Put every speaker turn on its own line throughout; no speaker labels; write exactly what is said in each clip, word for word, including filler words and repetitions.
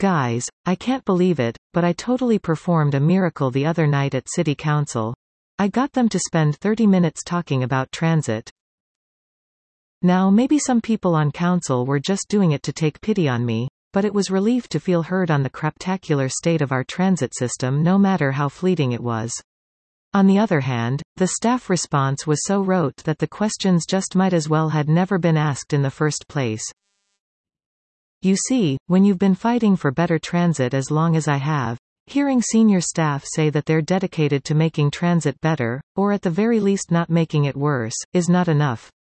Guys, I can't believe it, but I totally performed a miracle the other night at City Council. I got them to spend thirty minutes talking about transit. Now maybe some people on council were just doing it to take pity on me, but it was relief to feel heard on the craptacular state of our transit system no matter how fleeting it was. On the other hand, the staff response was so rote that the questions just might as well had never been asked in the first place. You see, when you've been fighting for better transit as long as I have, hearing senior staff say that they're dedicated to making transit better, or at the very least not making it worse, is not enough.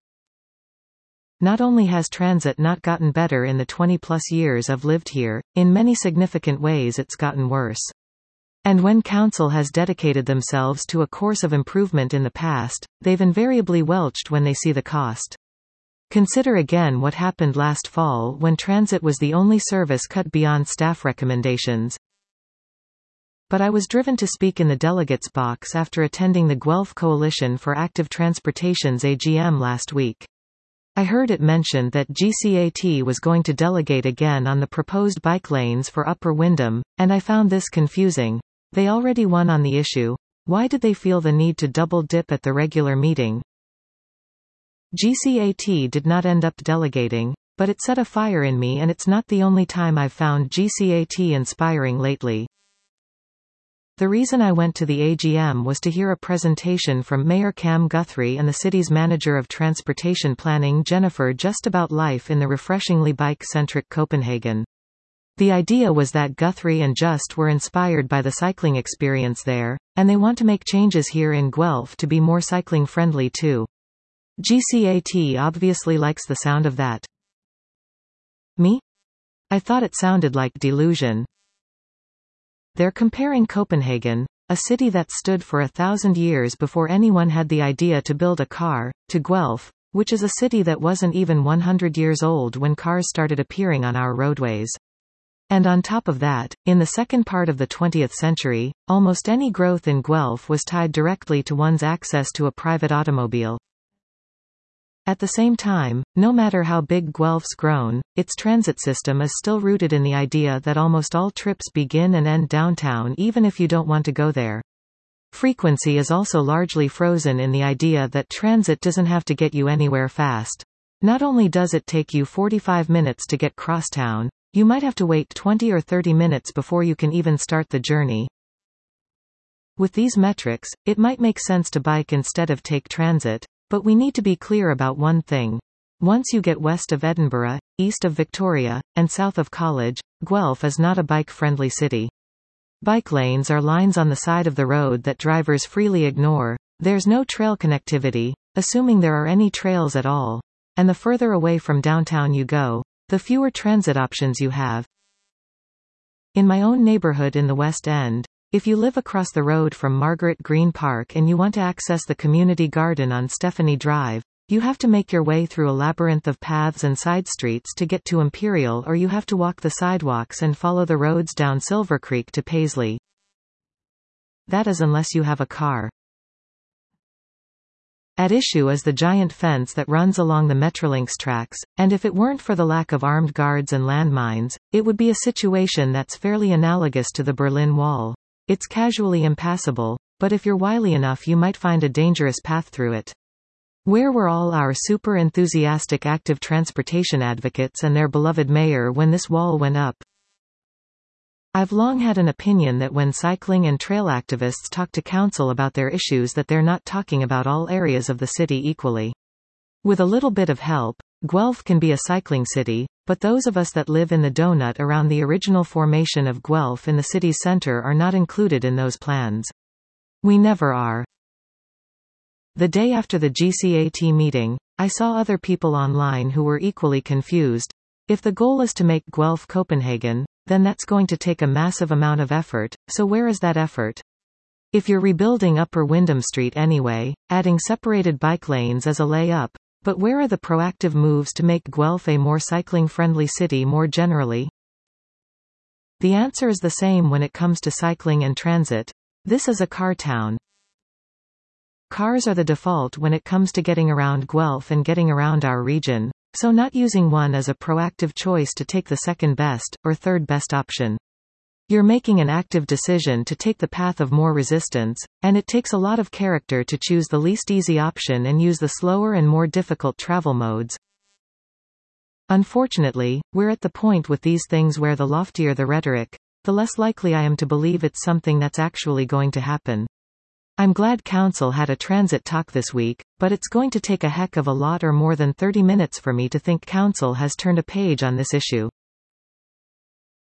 Not only has transit not gotten better in the twenty plus years I've lived here, in many significant ways it's gotten worse. And when council has dedicated themselves to a course of improvement in the past, they've invariably welched when they see the cost. Consider again what happened last fall when transit was the only service cut beyond staff recommendations. But I was driven to speak in the delegates box after attending the Guelph Coalition for Active Transportation's A G M last week. I heard it mentioned that G C A T was going to delegate again on the proposed bike lanes for Upper Wyndham, and I found this confusing. They already won on the issue. Why did they feel the need to double dip at the regular meeting? G C A T did not end up delegating, but it set a fire in me, and it's not the only time I've found G C A T inspiring lately. The reason I went to the A G M was to hear a presentation from Mayor Cam Guthrie and the city's manager of transportation planning Jennifer just about life in the refreshingly bike-centric Copenhagen. The idea was that Guthrie and Just were inspired by the cycling experience there, and they want to make changes here in Guelph to be more cycling-friendly too. G C A T obviously likes the sound of that. Me? I thought it sounded like delusion. They're comparing Copenhagen, a city that stood for a thousand years before anyone had the idea to build a car, to Guelph, which is a city that wasn't even one hundred years old when cars started appearing on our roadways. And on top of that, in the second part of the twentieth century, almost any growth in Guelph was tied directly to one's access to a private automobile. At the same time, no matter how big Guelph's grown, its transit system is still rooted in the idea that almost all trips begin and end downtown even if you don't want to go there. Frequency is also largely frozen in the idea that transit doesn't have to get you anywhere fast. Not only does it take you forty-five minutes to get crosstown, you might have to wait twenty or thirty minutes before you can even start the journey. With these metrics, it might make sense to bike instead of take transit. But we need to be clear about one thing. Once you get west of Edinburgh, east of Victoria, and south of College, Guelph is not a bike-friendly city. Bike lanes are lines on the side of the road that drivers freely ignore. There's no trail connectivity, assuming there are any trails at all. And the further away from downtown you go, the fewer transit options you have. In my own neighborhood in the West End, if you live across the road from Margaret Green Park and you want to access the community garden on Stephanie Drive, you have to make your way through a labyrinth of paths and side streets to get to Imperial, or you have to walk the sidewalks and follow the roads down Silver Creek to Paisley. That is unless you have a car. At issue is the giant fence that runs along the Metrolinx tracks, and if it weren't for the lack of armed guards and landmines, it would be a situation that's fairly analogous to the Berlin Wall. It's casually impassable, but if you're wily enough you might find a dangerous path through it. Where were all our super enthusiastic active transportation advocates and their beloved mayor when this wall went up? I've long had an opinion that when cycling and trail activists talk to council about their issues that they're not talking about all areas of the city equally. With a little bit of help, Guelph can be a cycling city, but those of us that live in the donut around the original formation of Guelph in the city's center are not included in those plans. We never are. The day after the G C A T meeting, I saw other people online who were equally confused. If the goal is to make Guelph Copenhagen, then that's going to take a massive amount of effort, so where is that effort? If you're rebuilding Upper Wyndham Street anyway, adding separated bike lanes is a layup. But where are the proactive moves to make Guelph a more cycling-friendly city more generally? The answer is the same when it comes to cycling and transit. This is a car town. Cars are the default when it comes to getting around Guelph and getting around our region. So not using one is a proactive choice to take the second best, or third best option. You're making an active decision to take the path of more resistance, and it takes a lot of character to choose the least easy option and use the slower and more difficult travel modes. Unfortunately, we're at the point with these things where the loftier the rhetoric, the less likely I am to believe it's something that's actually going to happen. I'm glad Council had a transit talk this week, but it's going to take a heck of a lot or more than thirty minutes for me to think Council has turned a page on this issue.